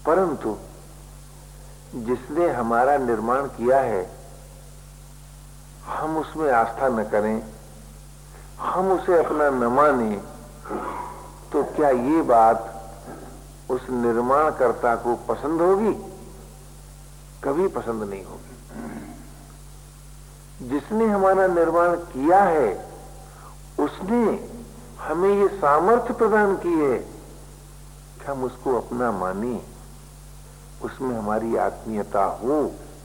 परंतु जिसने हमारा निर्माण किया है हम उसमें आस्था न करें, हम उसे अपना न माने, तो क्या ये बात उस निर्माणकर्ता को पसंद होगी? कभी पसंद नहीं होगी। जिसने हमारा निर्माण किया है उसने हमें ये सामर्थ्य प्रदान की है कि हम उसको अपना माने, उसमें हमारी आत्मीयता हो,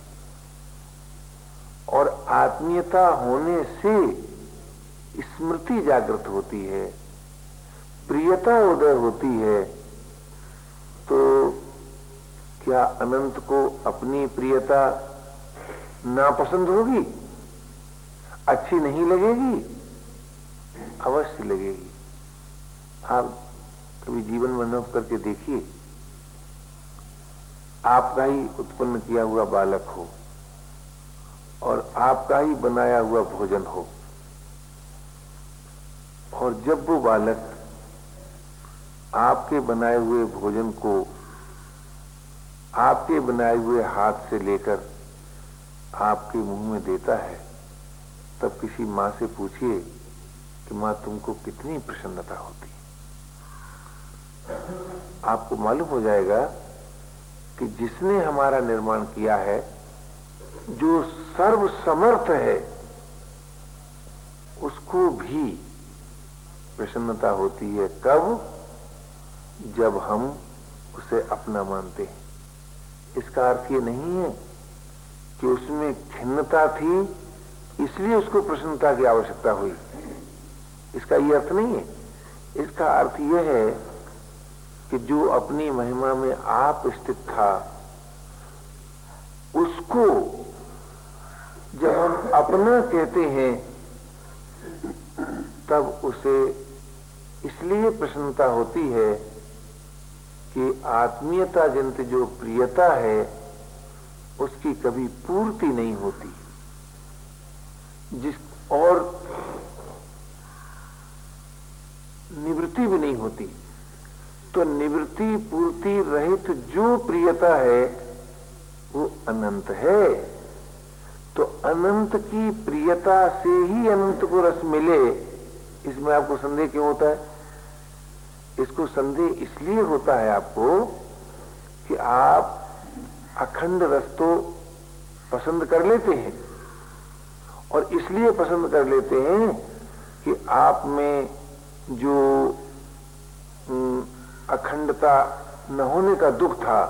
और आत्मीयता होने से स्मृति जागृत होती है, प्रियता उदय होती है। तो क्या अनंत को अपनी प्रियता नापसंद होगी? अच्छी नहीं लगेगी? अवश्य लगेगी। आप कभी जीवन में अनुभव करके देखिए, आपका ही उत्पन्न किया हुआ बालक हो और आपका ही बनाया हुआ भोजन हो, और जब वो बालक आपके बनाए हुए भोजन को आपके बनाए हुए हाथ से लेकर आपके मुंह में देता है, तब किसी मां से पूछिए कि मां तुमको कितनी प्रसन्नता होती। आपको मालूम हो जाएगा कि जिसने हमारा निर्माण किया है, जो सर्व समर्थ है, उसको भी प्रसन्नता होती है। कब? जब हम उसे अपना मानते हैं। इसका अर्थ ये नहीं है कि उसमें खिन्नता थी इसलिए उसको प्रसन्नता की आवश्यकता हुई, इसका ये अर्थ नहीं है। इसका अर्थ यह है कि जो अपनी महिमा में आप स्थित था, उसको जब हम अपना कहते हैं तब उसे इसलिए प्रसन्नता होती है कि आत्मीयता जनित जो प्रियता है उसकी कभी पूर्ति नहीं होती, और निवृत्ति भी नहीं होती। तो निवृत्ति पूर्ति रहित जो प्रियता है वो अनंत है। तो अनंत की प्रियता से ही अनंत को रस मिले, इसमें आपको संदेह क्यों होता है? इसको संदेह इसलिए होता है आपको कि आप अखंड रस तो पसंद कर लेते हैं, और इसलिए पसंद कर लेते हैं कि आप में जो अखंडता न होने का दुख था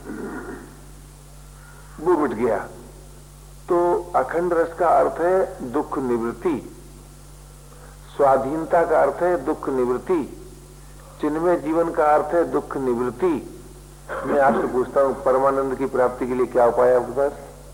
वो मिट गया। तो अखंड रस का अर्थ है दुख निवृत्ति, स्वाधीनता का अर्थ है दुख निवृत्ति, चिन्मय जीवन का अर्थ है दुख निवृत्ति। मैं आपसे पूछता हूं, परमानंद की प्राप्ति के लिए क्या उपाय है आपके पास?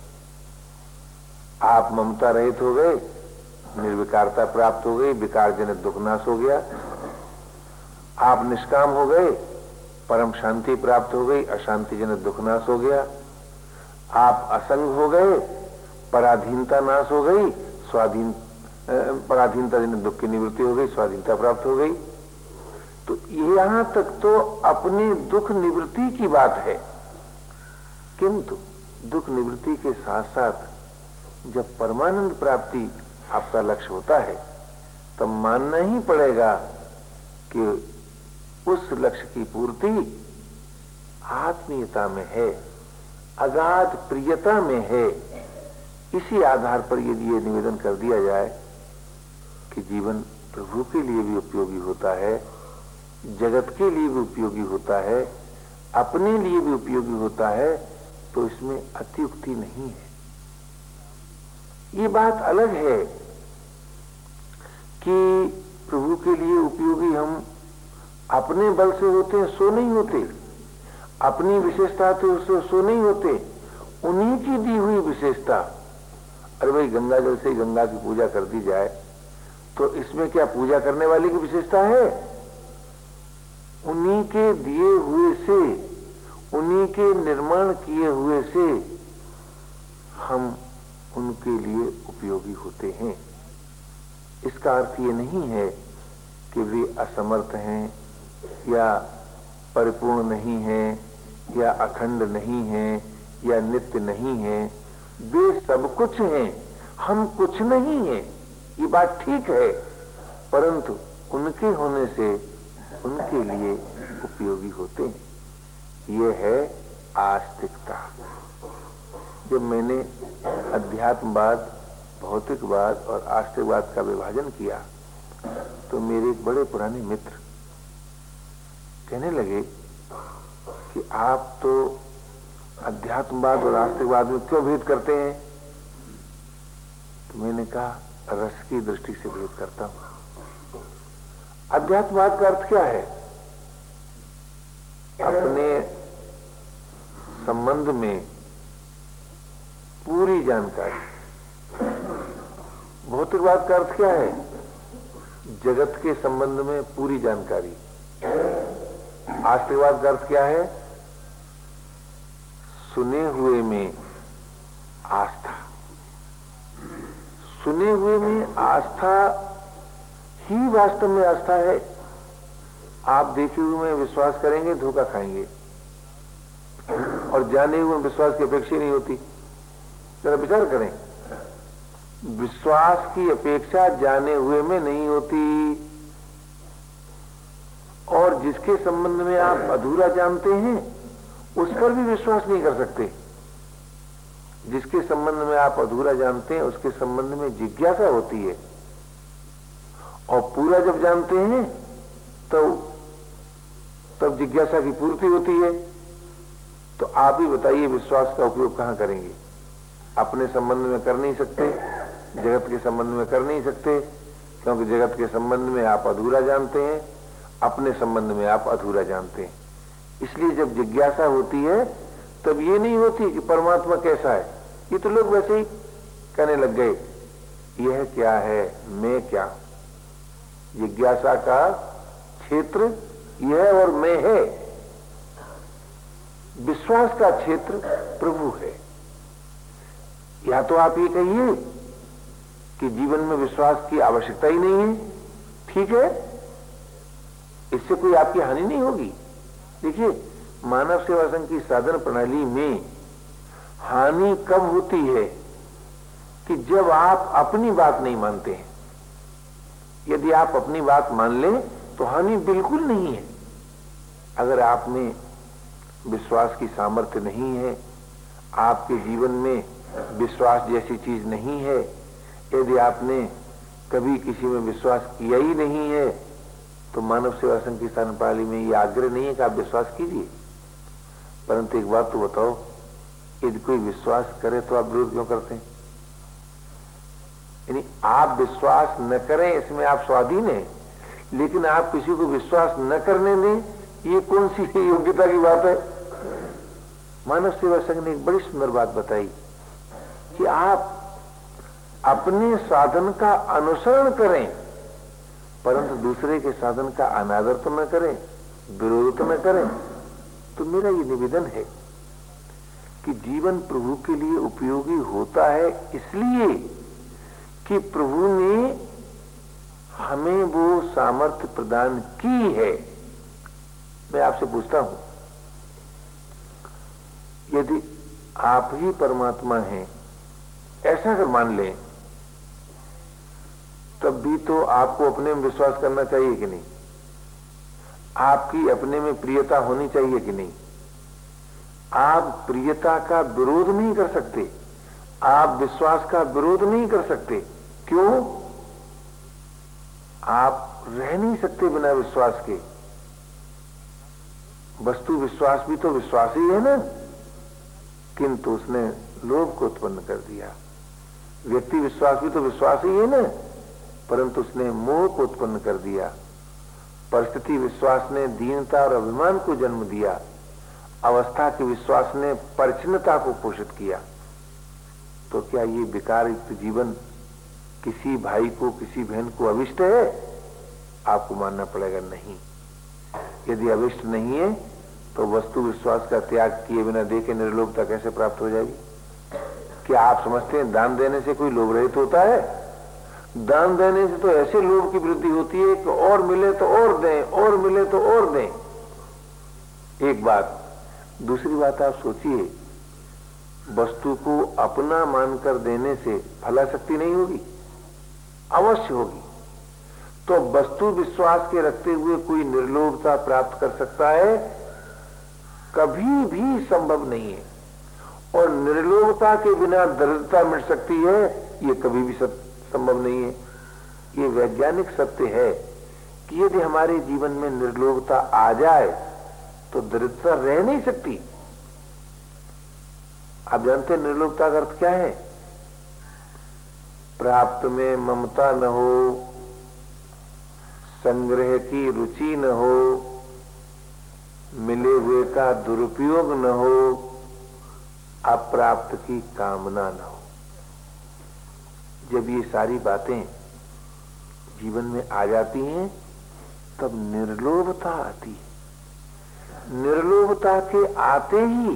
आप ममता रहित हो गए, निर्विकारता प्राप्त हो गई, विकार जनित दुख नाश हो गया। आप निष्काम हो गए, परम शांति प्राप्त हो गई, अशांति जनित दुख नाश हो गया। आप असंग हो गए, पराधीनता नाश हो गई, पराधीनता जनित दुख की निवृत्ति हो गई, स्वाधीनता प्राप्त हो गई। तो यहां तक तो अपनी दुख निवृत्ति की बात है, किंतु दुख निवृत्ति के साथ साथ जब परमानंद प्राप्ति आपका लक्ष्य होता है तब मानना ही पड़ेगा कि उस लक्ष्य की पूर्ति आत्मीयता में है, अगाध प्रियता में है। इसी आधार पर यदि ये निवेदन कर दिया जाए कि जीवन प्रभु के लिए भी उपयोगी होता है, जगत के लिए भी उपयोगी होता है, अपने लिए भी उपयोगी होता है, तो इसमें अत्युक्ति नहीं है। ये बात अलग है कि प्रभु के लिए उपयोगी हम अपने बल से होते हैं, सो नहीं होते, अपनी विशेषता से सो नहीं होते, उन्हीं की दी हुई विशेषता। अरे भाई, गंगा जल से गंगा की पूजा कर दी जाए तो इसमें क्या पूजा करने वाले की विशेषता है? उन्हीं के दिए हुए से, उन्हीं के निर्माण किए हुए से हम उनके लिए उपयोगी होते हैं। इसका अर्थ ये नहीं है कि वे असमर्थ हैं या परिपूर्ण नहीं हैं या अखंड नहीं है या नित्य नहीं है, वे सब कुछ हैं, हम कुछ नहीं हैं, ये बात ठीक है, परंतु उनके होने से उनके लिए उपयोगी होते हैं। ये है आस्तिकता। जब मैंने अध्यात्मवाद, भौतिकवाद और आस्तिकवाद का विभाजन किया तो मेरे एक बड़े पुराने मित्र कहने लगे कि आप तो अध्यात्मवाद और आस्तिकवाद में क्यों भेद करते हैं? तो मैंने कहा रस की दृष्टि से भेद करता हूं। अध्यात्मवाद का अर्थ क्या है? अपने संबंध में पूरी जानकारी। भौतिकवाद का अर्थ क्या है? जगत के संबंध में पूरी जानकारी। आस्तिकवाद का अर्थ क्या है? सुने हुए में आस्था। सुने हुए में आस्था ही वास्तव में आस्था है। आप देखे हुए में विश्वास करेंगे, धोखा खाएंगे, और जाने हुए विश्वास की अपेक्षा नहीं होती। जरा विचार करें, विश्वास की अपेक्षा जाने हुए में नहीं होती, और जिसके संबंध में आप अधूरा जानते हैं उस पर भी विश्वास नहीं कर सकते। जिसके संबंध में आप अधूरा जानते हैं उसके संबंध में जिज्ञासा होती है, और पूरा जब जानते हैं तब जिज्ञासा की पूर्ति होती है। तो आप ही बताइए विश्वास का उपयोग कहां करेंगे? अपने संबंध में कर नहीं सकते, जगत के संबंध में कर नहीं सकते, क्योंकि जगत के संबंध में आप अधूरा जानते हैं, अपने संबंध में आप अधूरा जानते हैं। इसलिए जब जिज्ञासा होती है तब ये नहीं होती कि परमात्मा कैसा है। ये तो लोग वैसे ही कहने लग गए, यह क्या है, मैं क्या। जिज्ञासा का क्षेत्र यह और मैं है, विश्वास का क्षेत्र प्रभु है। या तो आप ये कहिए कि जीवन में विश्वास की आवश्यकता ही नहीं है, ठीक है, इससे कोई आपकी हानि नहीं होगी। देखिए, मानव सेवा संघ की साधन प्रणाली में हानि कब होती है कि जब आप अपनी बात नहीं मानते हैं। यदि आप अपनी बात मान लें तो हानि बिल्कुल नहीं है। अगर आप में विश्वास की सामर्थ्य नहीं है, आपके जीवन में विश्वास जैसी चीज नहीं है, यदि आपने कभी किसी में विश्वास किया ही नहीं है, तो मानव सेवा संघ की साधन प्रणाली में यह आग्रह नहीं है कि आप विश्वास कीजिए। परंतु एक बात तो बताओ, यदि कोई विश्वास करे तो आप विरोध क्यों करते हैं? यानी आप विश्वास न करें इसमें आप स्वाधीन हैं, लेकिन आप किसी को विश्वास न करने दें, ये कौन सी योग्यता की बात है? मानव सेवा संघ ने एक बड़ी सुंदर बात बताई कि आप अपने साधन का अनुसरण करें, परंतु दूसरे के साधन का अनादर तो न करें, विरोध तो न करें। तो मेरा ये निवेदन है कि जीवन प्रभु के लिए उपयोगी होता है इसलिए कि प्रभु ने हमें वो सामर्थ्य प्रदान की है। मैं आपसे पूछता हूं, यदि आप ही परमात्मा हैं ऐसा अगर मान लें, तब भी तो आपको अपने में विश्वास करना चाहिए कि नहीं? आपकी अपने में प्रियता होनी चाहिए कि नहीं? आप प्रियता का विरोध नहीं कर सकते, आप विश्वास का विरोध नहीं कर सकते। क्यों? आप रह नहीं सकते बिना विश्वास के। वस्तु विश्वास भी तो विश्वास ही है ना, किंतु उसने लोभ को उत्पन्न कर दिया। व्यक्ति विश्वास भी तो विश्वास ही है ना, परंतु उसने मोह को उत्पन्न कर दिया। परिस्थिति विश्वास ने दीनता और अभिमान को जन्म दिया। अवस्था के विश्वास ने परिच्छिन्नता को पोषित किया। तो क्या ये विकारयुक्त जीवन किसी भाई को, किसी बहन को अविष्ट है? आपको मानना पड़ेगा नहीं। यदि अविष्ट नहीं है तो वस्तु विश्वास का त्याग किए बिना देखे निर्लोभता कैसे प्राप्त हो जाएगी? क्या आप समझते हैं दान देने से कोई लोभ रहित होता है? दान देने से तो ऐसे लोभ की वृद्धि होती है कि और मिले तो और दें, और मिले तो और दें। एक बात, दूसरी बात आप सोचिए, वस्तु को अपना मानकर देने से फलाशक्ति नहीं होगी? अवश्य होगी। तो वस्तु विश्वास के रखते हुए कोई निर्लोभता प्राप्त कर सकता है? कभी भी संभव नहीं है। और निर्लोभता के बिना दरिद्रता मिट सकती है, ये कभी भी संभव नहीं है। ये वैज्ञानिक सत्य है कि यदि हमारे जीवन में निर्लोभता आ जाए तो दरिद्रता रह नहीं सकती। आप जानते हैं निर्लोभता का अर्थ क्या है? प्राप्त में ममता न हो, संग्रह की रुचि न हो, मिले हुए का दुरुपयोग न हो, अप्राप्त की कामना न हो। जब ये सारी बातें जीवन में आ जाती हैं तब निर्लोभता आती है। निर्लोभता के आते ही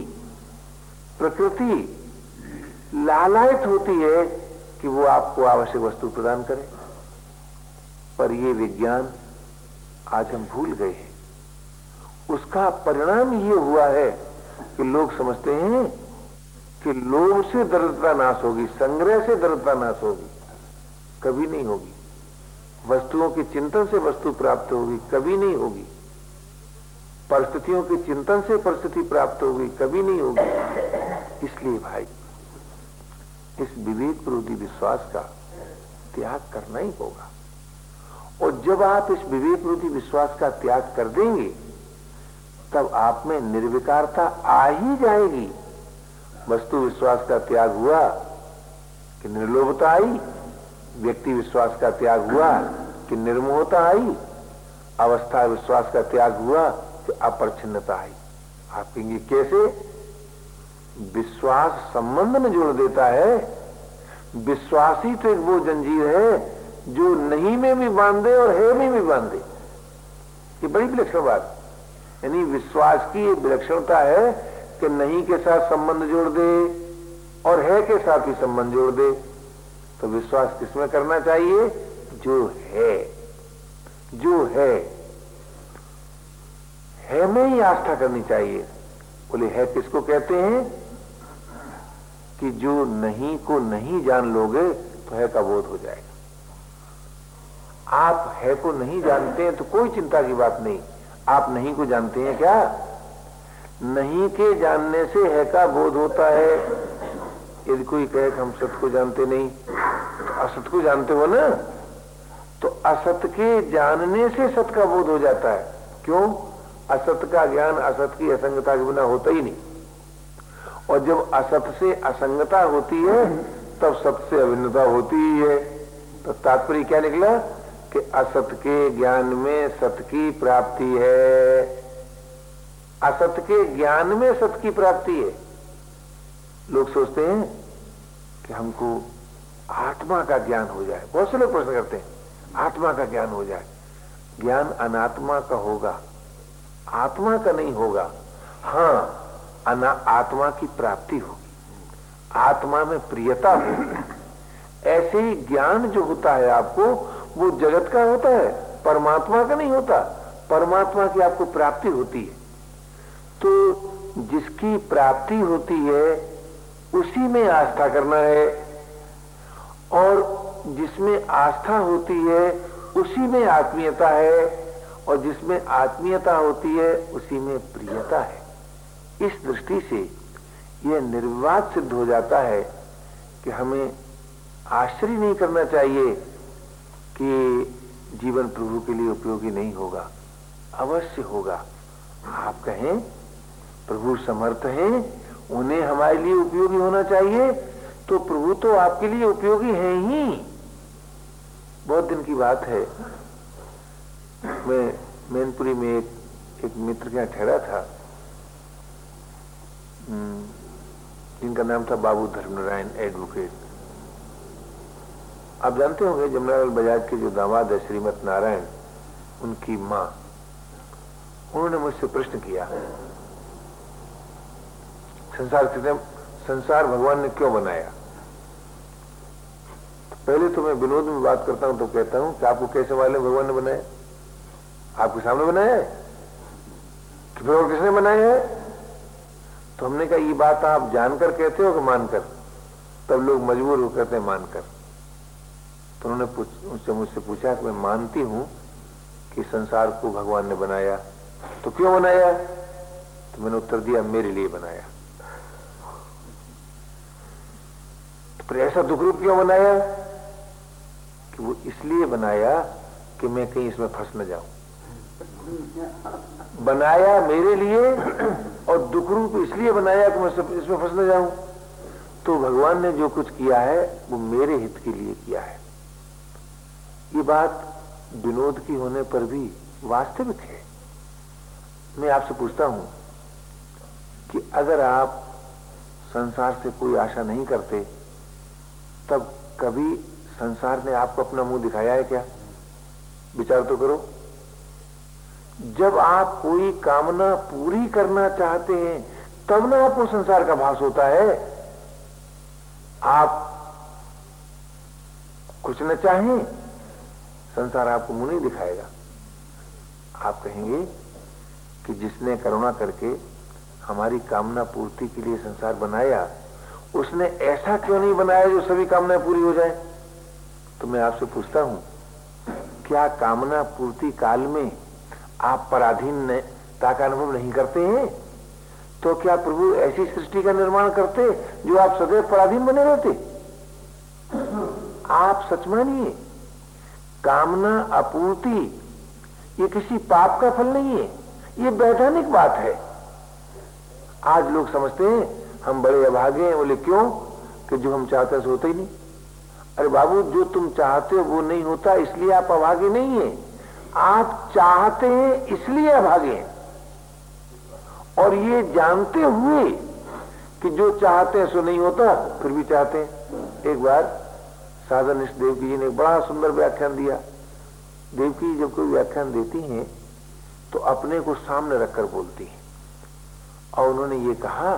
प्रकृति लालायित होती है कि वो आपको आवश्यक वस्तु प्रदान करे। पर ये विज्ञान आज हम भूल गए हैं। उसका परिणाम ये हुआ है कि लोग समझते हैं कि लोभ से दरिद्रता नाश होगी, संग्रह से दरिद्रता नाश होगी। कभी नहीं होगी। वस्तुओं के चिंतन से वस्तु प्राप्त होगी, कभी नहीं होगी। परिस्थितियों के चिंतन से परिस्थिति प्राप्त होगी, कभी नहीं होगी। इसलिए भाई, इस विवेक विरोधी विश्वास का त्याग करना ही होगा। और जब आप इस विवेक विरोधी विश्वास का त्याग कर देंगे तब आप में निर्विकारता आ ही जाएगी। वस्तु विश्वास का त्याग हुआ कि निर्लोभता आई, व्यक्ति विश्वास का त्याग हुआ कि निर्मोहता आई, अवस्था विश्वास का त्याग हुआ कि अपरिच्छिन्नता आई। आप कहेंगे कैसे? विश्वास संबंध में जोड़ देता है। विश्वास ही तो एक वो जंजीर है जो नहीं में भी बांधे और है में भी बांधे। ये बड़ी विलक्षण बात, यानी विश्वास की ये विलक्षणता है कि नहीं के साथ संबंध जोड़ दे और है के साथ भी संबंध जोड़ दे। तो विश्वास किसमें करना चाहिए? जो है, जो है में ही आस्था करनी चाहिए। बोले है किसको कहते हैं? कि जो नहीं को नहीं जान लोगे तो है का बोध हो जाएगा। आप है को नहीं जानते हैं तो कोई चिंता की बात नहीं। आप नहीं को जानते हैं क्या? नहीं के जानने से है का बोध होता है। यदि कोई कहे कि हम सत्य को जानते नहीं, तो असत को जानते हो ना, तो असत के जानने से सत्य का बोध हो जाता है। क्यों? असत का ज्ञान असत की असंगता के बिना होता ही नहीं। और जब असत से असंगता होती है तब सत्य से अभिन्नता होती ही है। तो तात्पर्य क्या निकला कि असत के ज्ञान में सत्य की प्राप्ति है। असत के ज्ञान में सत्य की प्राप्ति है। लोग सोचते हैं कि हमको आत्मा का ज्ञान हो जाए। बहुत से लोग प्रश्न करते हैं आत्मा का ज्ञान हो जाए। ज्ञान अनात्मा का होगा, आत्मा का नहीं होगा। हाँ, आत्मा की प्राप्ति होगी, आत्मा में प्रियता होगी। ऐसे ही ज्ञान जो होता है आपको, वो जगत का होता है, परमात्मा का नहीं होता। परमात्मा की आपको प्राप्ति होती है। तो जिसकी प्राप्ति होती है उसी में आस्था करना है, और जिसमें आस्था होती है उसी में आत्मीयता है, और जिसमें आत्मीयता होती है उसी में प्रियता है। इस दृष्टि से यह निर्विवाद सिद्ध हो जाता है कि हमें आश्चर्य नहीं करना चाहिए कि जीवन प्रभु के लिए उपयोगी नहीं होगा। अवश्य होगा। आप कहें प्रभु समर्थ हैं, उन्हें हमारे लिए उपयोगी होना चाहिए, तो प्रभु तो आपके लिए उपयोगी हैं ही। बहुत दिन की बात है, मैं मैनपुरी में एक मित्र के यहाँ ठहरा था, जिनका नाम था बाबू धर्मनारायण एडवोकेट। आप जानते होंगे जमुनालाल बजाज के जो दामाद है श्रीमत नारायण, उनकी माँ, उन्होंने मुझसे प्रश्न किया, संसार भगवान ने क्यों बनाया? तो पहले तो मैं विनोद में बात करता हूं तो कहता हूं कि आपको कैसे मालूम भगवान ने बनाया? आपके सामने बनाया है कि फिर और किसने बनाया है? तो हमने कहा ये बात आप जानकर कहते हो कि मानकर? तब लोग मजबूर हो कहते हैं मानकर। तो उन्होंने मुझसे पूछा कि मैं मानती हूं कि संसार को भगवान ने बनाया, तो क्यों बनाया? तो मैंने उत्तर दिया मेरे लिए बनाया। तो फिर ऐसा दुख रूप क्यों बनाया? कि वो इसलिए बनाया कि मैं कहीं इसमें फंस न जाऊं। बनाया मेरे लिए और दुख रूप इसलिए बनाया कि मैं इसमें फंस न जाऊं। तो भगवान ने जो कुछ किया है वो मेरे हित के लिए किया है। ये बात विनोद की होने पर भी वास्तविक है। मैं आपसे पूछता हूं कि अगर आप संसार से कोई आशा नहीं करते, तब कभी संसार ने आपको अपना मुंह दिखाया है क्या? विचार तो करो। जब आप कोई कामना पूरी करना चाहते हैं तब ना आपको संसार का भास होता है। आप कुछ न चाहें, संसार आपको मुंह नहीं दिखाएगा। आप कहेंगे कि जिसने करुणा करके हमारी कामना पूर्ति के लिए संसार बनाया, उसने ऐसा क्यों नहीं बनाया जो सभी कामनाएं पूरी हो जाए? तो मैं आपसे पूछता हूं, क्या कामना पूर्ति काल में आप पराधीनता का अनुभव नहीं करते हैं? तो क्या प्रभु ऐसी सृष्टि का निर्माण करते जो आप सदैव पराधीन बने रहते? आप सच मानिए, कामना अपूर्ति ये किसी पाप का फल नहीं है, ये वैधानिक बात है। आज लोग समझते हैं हम बड़े अभागे हैं। बोले क्यों? कि जो हम चाहते हैं सो होता ही नहीं। अरे बाबू, जो तुम चाहते हो वो नहीं होता, इसलिए आप अभागे नहीं है। आप चाहते हैं इसलिए अभागे हैं। और ये जानते हुए कि जो चाहते हैं सो नहीं होता, फिर भी चाहते हैं। एक बार साधनिष्ठ देवकी जी ने एक बड़ा सुंदर व्याख्यान दिया। देवकी जब कोई व्याख्यान देती हैं तो अपने को सामने रखकर बोलती हैं, और उन्होंने ये कहा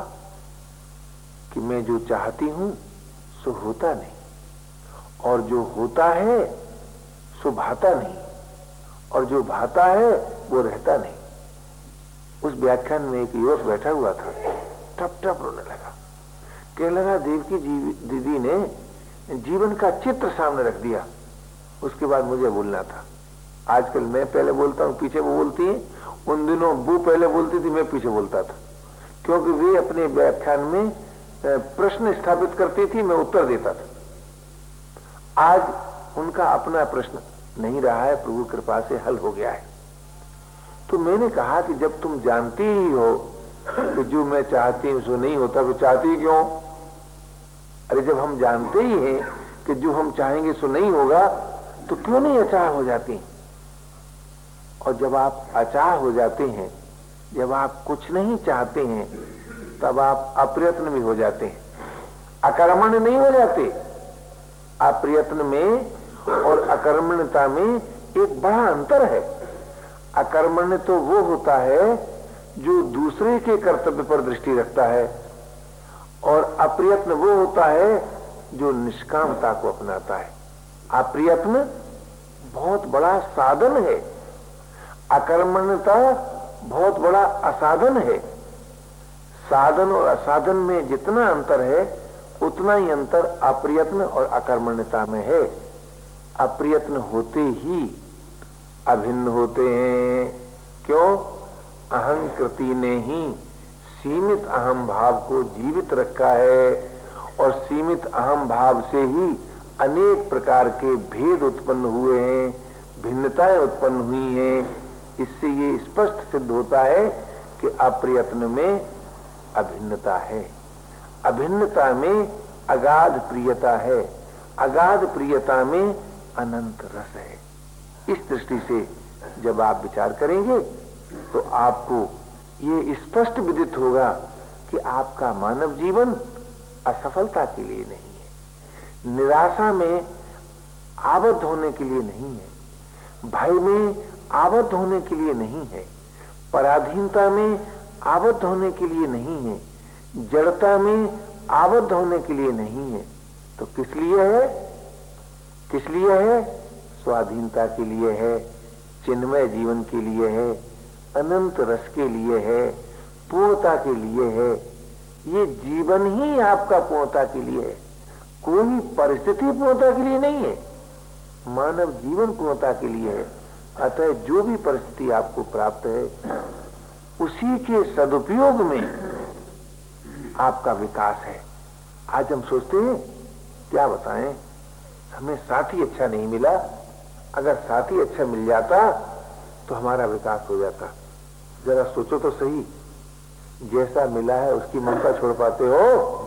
कि मैं जो चाहती हूं सो होता नहीं, और जो होता है सो भाता नहीं, और जो भाता है वो रहता नहीं। उस व्याख्यान में एक युवक बैठा हुआ था, टप टप रोने लगा। कहने लगा देवकी दीदी ने जीवन का चित्र सामने रख दिया। उसके बाद मुझे बोलना था। आजकल मैं पहले बोलता हूं, पीछे वो बोलती है। उन दिनों वो पहले बोलती थी, मैं पीछे बोलता था, क्योंकि वे अपने व्याख्यान में प्रश्न स्थापित करती थी, मैं उत्तर देता था। आज उनका अपना प्रश्न नहीं रहा है, प्रभु कृपा से हल हो गया है। तो मैंने कहा कि जब तुम जानती ही हो कि जो मैं चाहती हूं सो नहीं होता, तो चाहती क्यों? अरे जब हम जानते ही हैं कि जो हम चाहेंगे सो नहीं होगा, तो क्यों नहीं अचाह हो जाती? और जब आप अचाह हो जाते हैं, जब आप कुछ नहीं चाहते हैं, तब आप अप्रयत्न भी हो जाते हैं, अकर्मण्य नहीं हो जाते। अप्रयत्न में और अकर्मण्यता में एक बड़ा अंतर है। अकर्मण्य तो वो होता है जो दूसरे के कर्तव्य पर दृष्टि रखता है, और अप्रयत्न वो होता है जो निष्कामता को अपनाता है। अप्रयत्न बहुत बड़ा साधन है, अकर्मण्यता बहुत बड़ा असाधन है। साधन और असाधन में जितना अंतर है, उतना ही अंतर अप्रयत्न और अकर्मण्यता में है। अप्रयत्न होते ही अभिन्न होते हैं। क्यों? अहंकृति ने ही सीमित अहम भाव को जीवित रखा है, और सीमित अहम भाव से ही अनेक प्रकार के भेद उत्पन्न हुए हैं, भिन्नताएं उत्पन्न हुई हैं। इससे ये स्पष्ट सिद्ध होता है कि अप्रयत्न में अभिन्नता है, अभिन्नता में अगाध प्रियता है, अगाध प्रियता में अनंत रस है। इस दृष्टि से जब आप विचार करेंगे तो आपको ये स्पष्ट विदित होगा कि आपका मानव जीवन असफलता के लिए नहीं है, निराशा में आबद्ध होने के लिए नहीं है, भय में आबद्ध होने के लिए नहीं है, पराधीनता में आबद्ध होने के लिए नहीं है, जड़ता में आबद्ध होने के लिए नहीं है। तो किस लिए है? किस लिए है? स्वाधीनता के लिए है, चिन्मय जीवन के लिए है, अनंत रस के लिए है, पूर्णता के लिए है। ये जीवन ही आपका पूर्णता के लिए है, कोई परिस्थिति पूर्णता के लिए नहीं है। मानव जीवन पूर्णता के लिए है। अतः जो भी परिस्थिति आपको प्राप्त है उसी के सदुपयोग में आपका विकास है। आज हम सोचते हैं क्या बताएं, हमें साथी अच्छा नहीं मिला, अगर साथी अच्छा मिल जाता तो हमारा विकास हो जाता। जरा सोचो तो सही, जैसा मिला है उसकी ममता छोड़ पाते हो?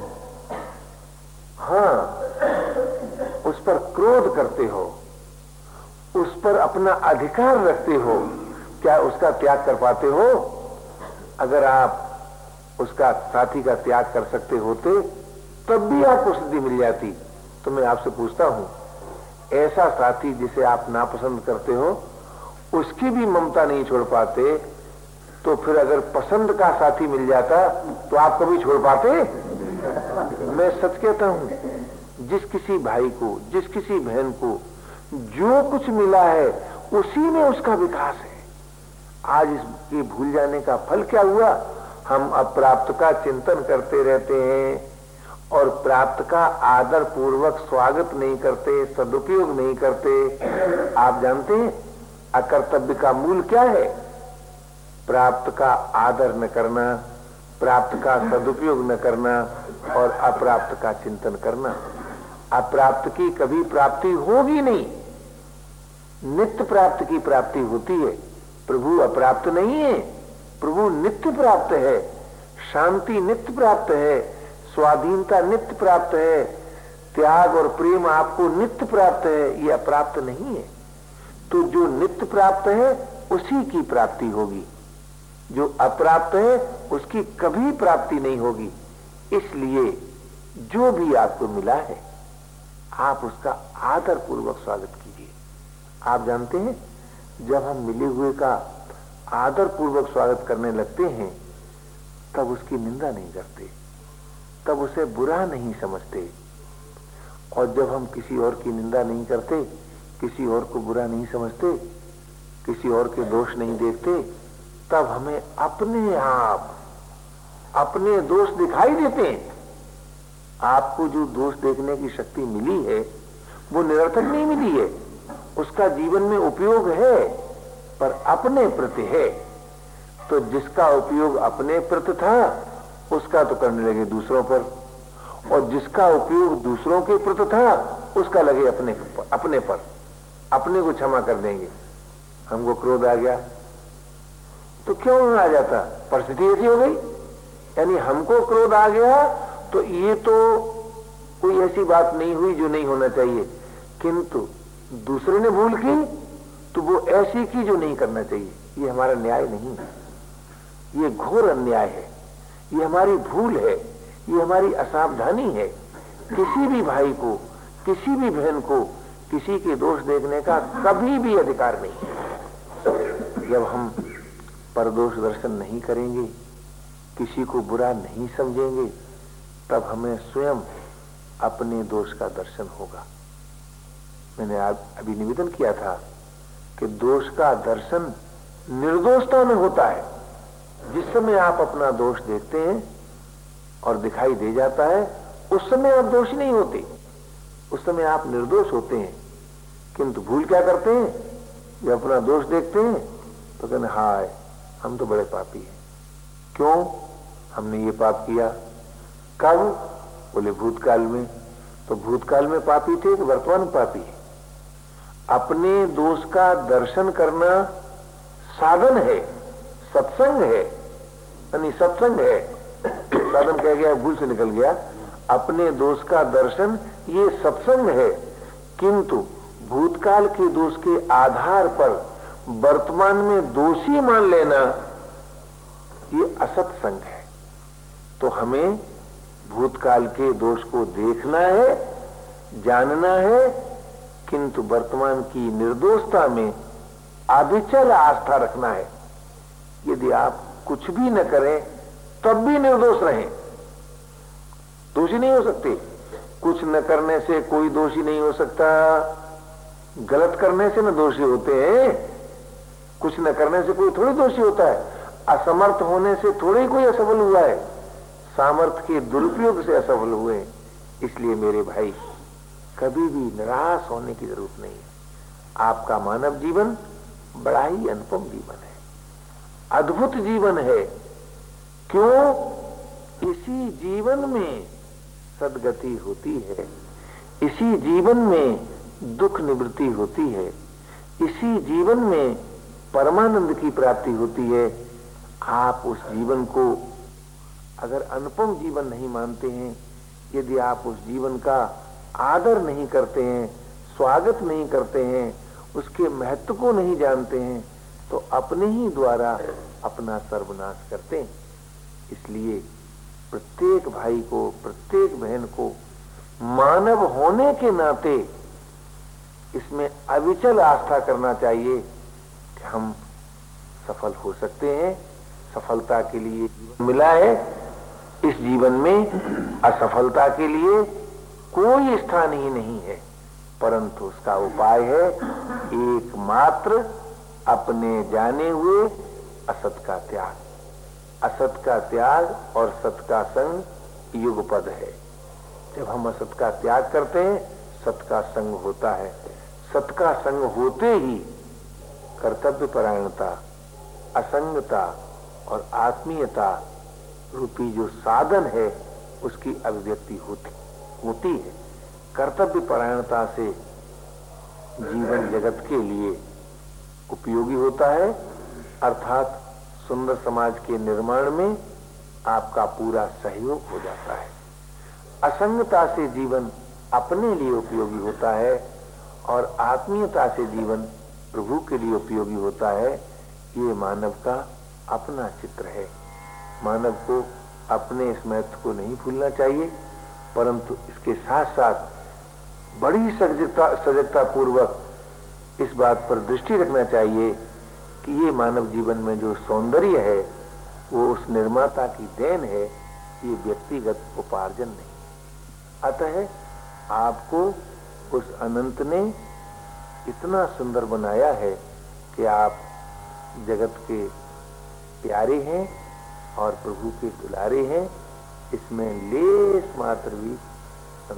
हाँ, उस पर क्रोध करते हो, उस पर अपना अधिकार रखते हो, क्या उसका त्याग कर पाते हो? अगर आप उसका साथी का त्याग कर सकते होते तब भी आपको सिद्धि मिल जाती। तो मैं आपसे पूछता हूं, ऐसा साथी जिसे आप नापसंद करते हो उसकी भी ममता नहीं छोड़ पाते, तो फिर अगर पसंद का साथी मिल जाता तो आप कभी छोड़ पाते? मैं सच कहता हूं, जिस किसी भाई को, जिस किसी बहन को जो कुछ मिला है उसी में उसका विकास है। आज इसके भूल जाने का फल क्या हुआ? हम अप्राप्त का चिंतन करते रहते हैं और प्राप्त का आदर पूर्वक स्वागत नहीं करते, सदुपयोग नहीं करते। आप जानते हैं अकर्तव्य का मूल क्या है? प्राप्त का आदर न करना, प्राप्त का सदुपयोग न करना और अप्राप्त का चिंतन करना। अप्राप्त की कभी प्राप्ति होगी नहीं, नित्य प्राप्त की प्राप्ति होती है। प्रभु अप्राप्त नहीं है, प्रभु नित्य प्राप्त है। शांति नित्य प्राप्त है, स्वाधीनता नित्य प्राप्त है, त्याग और प्रेम आपको नित्य प्राप्त है, ये अप्राप्त नहीं है। तो जो नित्य प्राप्त है उसी की प्राप्ति होगी, जो अप्राप्त है उसकी कभी प्राप्ति नहीं होगी। इसलिए जो भी आपको मिला है आप उसका आदर पूर्वक स्वागत कीजिए। आप जानते हैं जब हम मिले हुए का आदर पूर्वक स्वागत करने लगते हैं तब उसकी निंदा नहीं करते, तब उसे बुरा नहीं समझते। और जब हम किसी और की निंदा नहीं करते, किसी और को बुरा नहीं समझते, किसी और के दोष नहीं देखते, तब हमें अपने आप अपने दोष दिखाई देते हैं। आपको जो दोष देखने की शक्ति मिली है वो निरर्थक नहीं मिली है, उसका जीवन में उपयोग है पर अपने प्रति है। तो जिसका उपयोग अपने प्रति था उसका तो करने लगे दूसरों पर, और जिसका उपयोग दूसरों के प्रति था उसका लगे अपने पर। अपने को क्षमा कर देंगे। हमको क्रोध आ गया तो क्यों आ जाता? परिस्थिति ऐसी हो गई। यानी हमको क्रोध आ गया तो ये तो कोई ऐसी बात नहीं हुई जो नहीं होना चाहिए, किंतु दूसरे ने भूल की तो वो ऐसी की जो नहीं करना चाहिए। ये हमारा न्याय नहीं है, ये घोर अन्याय है, ये हमारी भूल है, ये हमारी असावधानी है। किसी भी भाई को, किसी भी बहन को किसी के दोष देखने का कभी भी अधिकार नहीं है। जब हम परदोष दर्शन नहीं करेंगे, किसी को बुरा नहीं समझेंगे, तब हमें स्वयं अपने दोष का दर्शन होगा। मैंने अभी निवेदन किया था कि दोष का दर्शन निर्दोषता में होता है। जिस समय आप अपना दोष देखते हैं और दिखाई दे जाता है उस समय आप दोषी नहीं होते, उस समय आप निर्दोष होते हैं। किंतु भूल क्या करते हैं? जब अपना दोष देखते हैं तो कहते हाय हम तो बड़े पापी हैं। क्यों हमने ये पाप किया? कब? बोले भूतकाल में। तो भूतकाल में पापी थे कि वर्तमान में पापी है? अपने दोष का दर्शन करना साधन है, सत्संग है, यानी सत्संग है। साधन कह गया, भूल से निकल गया। अपने दोष का दर्शन ये सत्संग है, किंतु भूतकाल के दोष के आधार पर वर्तमान में दोषी मान लेना ये असत्संग है। तो हमें भूतकाल के दोष को देखना है, जानना है, किंतु वर्तमान की निर्दोषता में अविचल आस्था रखना है। यदि आप कुछ भी न करें तब भी निर्दोष रहें, दोषी नहीं हो सकते। कुछ न करने से कोई दोषी नहीं हो सकता, गलत करने से न दोषी होते हैं। कुछ न करने से कोई थोड़ी दोषी होता है, असमर्थ होने से थोड़ी कोई असफल हुआ है। सामर्थ्य के दुरुपयोग से असफल हुए। इसलिए मेरे भाई, कभी भी निराश होने की जरूरत नहीं है। आपका मानव जीवन बड़ा ही अनुपम जीवन है, अद्भुत जीवन है। क्यों? इसी जीवन में सद्गति होती है, इसी जीवन में दुख निवृत्ति होती है, इसी जीवन में परमानंद की प्राप्ति होती है। आप उस जीवन को अगर अनुपम जीवन नहीं मानते हैं, यदि आप उस जीवन का आदर नहीं करते हैं, स्वागत नहीं करते हैं, उसके महत्व को नहीं जानते हैं, तो अपने ही द्वारा अपना सर्वनाश करते हैं। इसलिए प्रत्येक भाई को, प्रत्येक बहन को मानव होने के नाते इसमें अविचल आस्था करना चाहिए कि हम सफल हो सकते हैं। सफलता के लिए जीवन मिला है, इस जीवन में असफलता के लिए कोई स्थान ही नहीं है, परंतु उसका उपाय है एकमात्र अपने जाने हुए असत का त्याग। असत का त्याग और सत का संग युगपद है। जब हम असत का त्याग करते हैं, सत का संग होता है। सत का संग होते ही कर्तव्य परायणता, असंगता और आत्मीयता रूपी जो साधन है उसकी अभिव्यक्ति होती है। कर्तव्य परायणता से जीवन जगत के लिए उपयोगी होता है, अर्थात सुंदर समाज के निर्माण में आपका पूरा सहयोग हो जाता है। असंगता से जीवन अपने लिए उपयोगी होता है और आत्मीयता से जीवन प्रभु के लिए उपयोगी होता है। ये मानव का अपना चित्र है। मानव को अपने इस महत्व को नहीं भूलना चाहिए, परंतु इसके साथ साथ बड़ी सजगता पूर्वक इस बात पर दृष्टि रखना चाहिए कि ये मानव जीवन में जो सौंदर्य है वो उस निर्माता की देन है, ये व्यक्तिगत उपार्जन नहीं। अतः आपको उस अनंत ने इतना सुंदर बनाया है कि आप जगत के प्यारे हैं और प्रभु के दुलारे हैं। इसमें लेस मात्र भी